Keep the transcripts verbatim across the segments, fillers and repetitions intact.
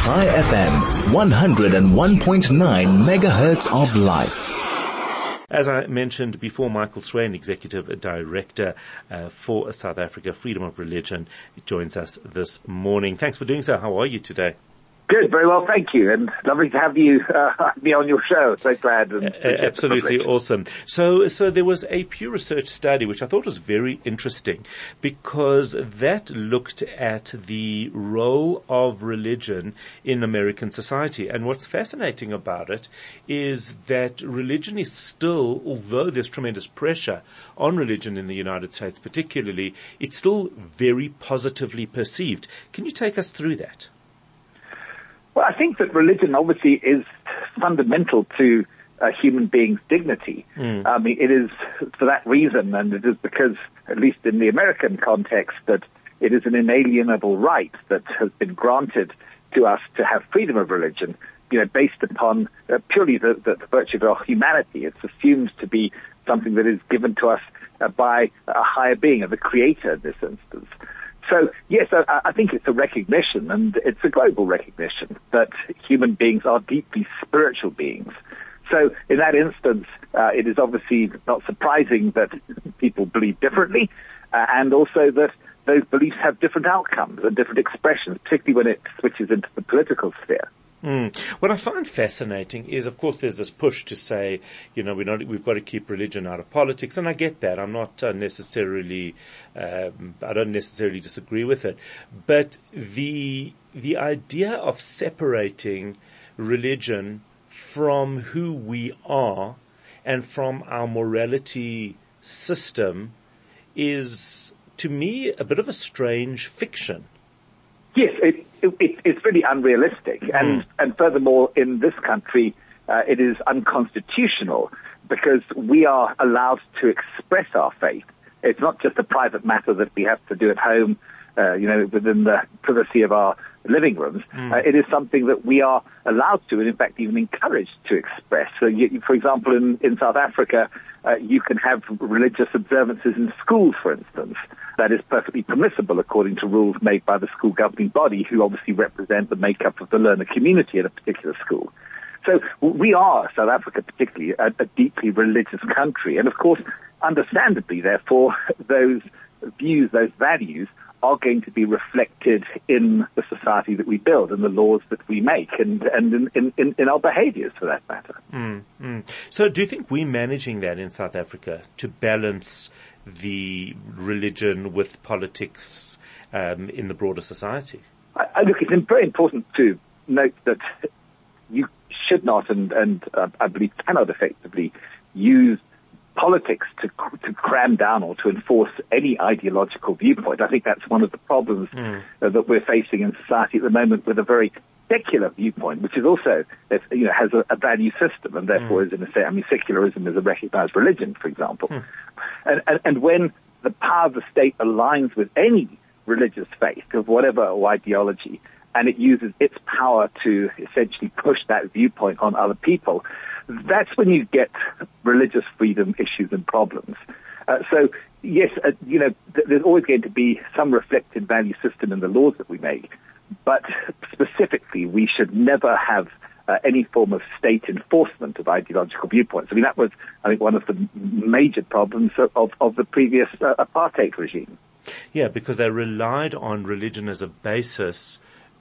Chai F M, one oh one point nine megahertz of life. As I mentioned before, Michael Swain, Executive Director uh, for South Africa Freedom of Religion, joins us this morning. Thanks for doing so. How are you today? Good, very well, thank you, and lovely to have you uh, be on your show. So glad. And uh, absolutely awesome. So, so there was a Pew Research study which I thought was very interesting because that looked at the role of religion in American society. And what's fascinating about it is that religion is still, although there's tremendous pressure on religion in the United States particularly, it's still very positively perceived. Can you take us through that? Well, I think that religion obviously is fundamental to a human being's dignity. Mm. I mean, it is for that reason, and it is because, at least in the American context, that it is an inalienable right that has been granted to us to have freedom of religion, you know, based upon uh, purely the, the, the virtue of our humanity. It's assumed to be something that is given to us uh, by a higher being, of a creator in this instance. So, yes, I, I think it's a recognition, and it's a global recognition, that human beings are deeply spiritual beings. So, in that instance, uh, it is obviously not surprising that people believe differently, uh, and also that those beliefs have different outcomes and different expressions, particularly when it switches into the political sphere. Mm. What I find fascinating is, of course, there's this push to say, you know, we're not, we've got to keep religion out of politics, and I get that. I'm not uh, necessarily, um, I don't necessarily disagree with it, but the the idea of separating religion from who we are and from our morality system is, to me, a bit of a strange fiction. Yes, it, it, it's really unrealistic. And, mm. and furthermore, in this country, uh, it is unconstitutional because we are allowed to express our faith. It's not just a private matter that we have to do at home, uh, you know, within the privacy of our living rooms. Mm. Uh, it is something that we are allowed to, and in fact even encouraged to express. So, you, for example, in, in South Africa, uh, you can have religious observances in schools, for instance. That is perfectly permissible according to rules made by the school governing body, who obviously represent the makeup of the learner community at a particular school. So we are, South Africa particularly, a, a deeply religious country. And of course, understandably, therefore, those views, those values are going to be reflected in the society that we build and the laws that we make and, and in, in, in our behaviors, for that matter. Mm, mm. So do you think we're managing that in South Africa to balance the religion with politics um, in the broader society? I, I look, it's very important to note that you should not and, and uh, I believe cannot effectively use politics to to cram down or to enforce any ideological viewpoint. I think that's one of the problems mm. uh, that we're facing in society at the moment, with a very secular viewpoint, which is also, you know, has a, a value system and therefore mm. is in a sense, I mean, secularism is a recognized religion, for example. Mm. And, and, and when the power of the state aligns with any religious faith of whatever or ideology, and it uses its power to essentially push that viewpoint on other people, that's when you get religious freedom issues and problems. Uh, so, yes, uh, you know, th- there's always going to be some reflected value system in the laws that we make, but specifically, we should never have uh, any form of state enforcement of ideological viewpoints. I mean, that was, I think, one of the major problems of, of, of the previous uh, apartheid regime. Yeah, because they relied on religion as a basis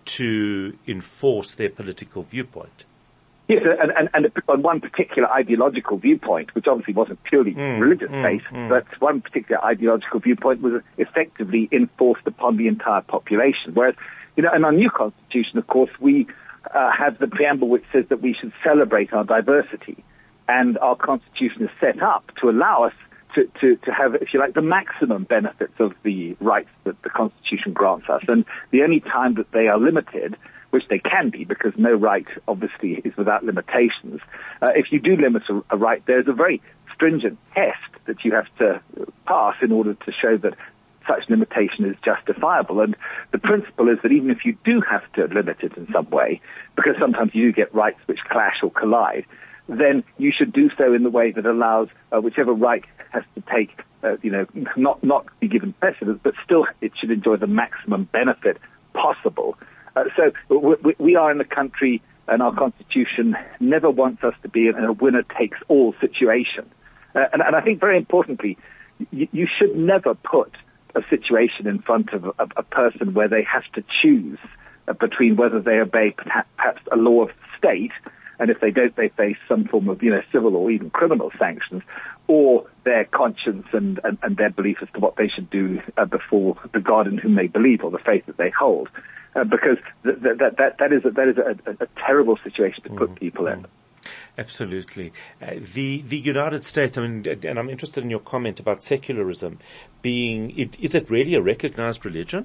to enforce their political viewpoint. Yes, and, and, and on one particular ideological viewpoint, which obviously wasn't purely mm, religious-based, mm, mm. but one particular ideological viewpoint was effectively enforced upon the entire population. Whereas, you know, in our new constitution, of course, we uh, have the preamble which says that we should celebrate our diversity, and our constitution is set up to allow us to, to, to have, if you like, the maximum benefits of the rights that the Constitution grants us. And the only time that they are limited, which they can be, because no right, obviously, is without limitations. Uh, if you do limit a, a right, there's a very stringent test that you have to pass in order to show that such limitation is justifiable. And the principle is that even if you do have to limit it in some way, because sometimes you do get rights which clash or collide, then you should do so in the way that allows uh, whichever right has to take, uh, you know, not not be given precedence, but still it should enjoy the maximum benefit possible. Uh, so we, we are in a country, and our constitution never wants us to be in a winner-takes-all situation. Uh, and, and I think very importantly, you, you should never put a situation in front of a, a person where they have to choose uh, between whether they obey perhaps a law of the state, and if they don't, they face some form of, you know, civil or even criminal sanctions, or their conscience and, and, and their belief as to what they should do uh, before the God in whom they believe or the faith that they hold. Uh, because th- th- that, that, that is, a, that is a, a, a terrible situation to put mm-hmm. people in. Absolutely. Uh, the the United States, I mean, and I'm interested in your comment about secularism being, it, is it really a recognized religion?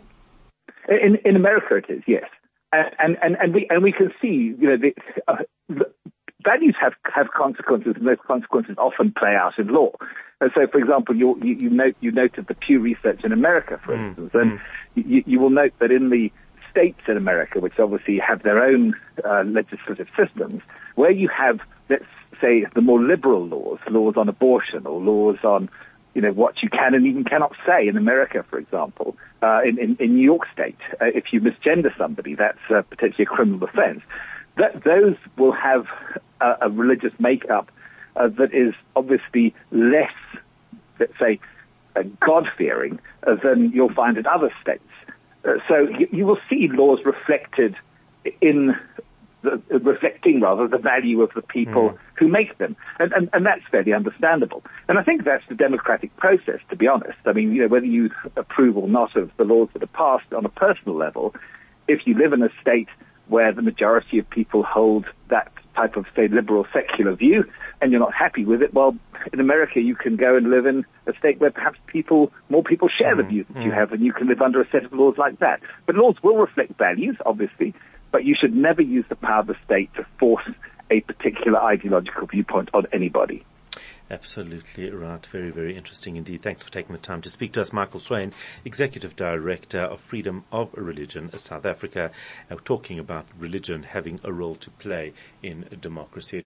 In in America it is, yes. And and, and we and we can see, you know, the, uh, the values have, have consequences, and those consequences often play out in law. And so, for example, you you, you note you noted the Pew Research in America, for mm. instance, and mm. you, you will note that in the states in America, which obviously have their own uh, legislative systems, where you have, let's say, the more liberal laws, laws on abortion or laws on, you know, what you can and even cannot say in America, for example, uh, in, in, in New York State, uh, if you misgender somebody, that's uh, potentially a criminal offense. That, those will have a, a religious makeup uh, that is obviously less, let's say, uh, God-fearing uh, than you'll find in other states. Uh, so you, you will see laws reflected in the, reflecting rather the value of the people mm. who make them, and, and and that's fairly understandable. And I think that's the democratic process, to be honest. I mean, you know, whether you approve or not of the laws that are passed on a personal level, if you live in a state where the majority of people hold that type of, say, liberal secular view, and you're not happy with it, well, in America you can go and live in a state where perhaps people, more people share mm, the views that mm. you have, and you can live under a set of laws like that. But laws will reflect values, obviously, but you should never use the power of the state to force a particular ideological viewpoint on anybody. Absolutely right. Very, very interesting indeed. Thanks for taking the time to speak to us. Michael Swain, Executive Director of Freedom of Religion South Africa, uh, talking about religion having a role to play in democracy.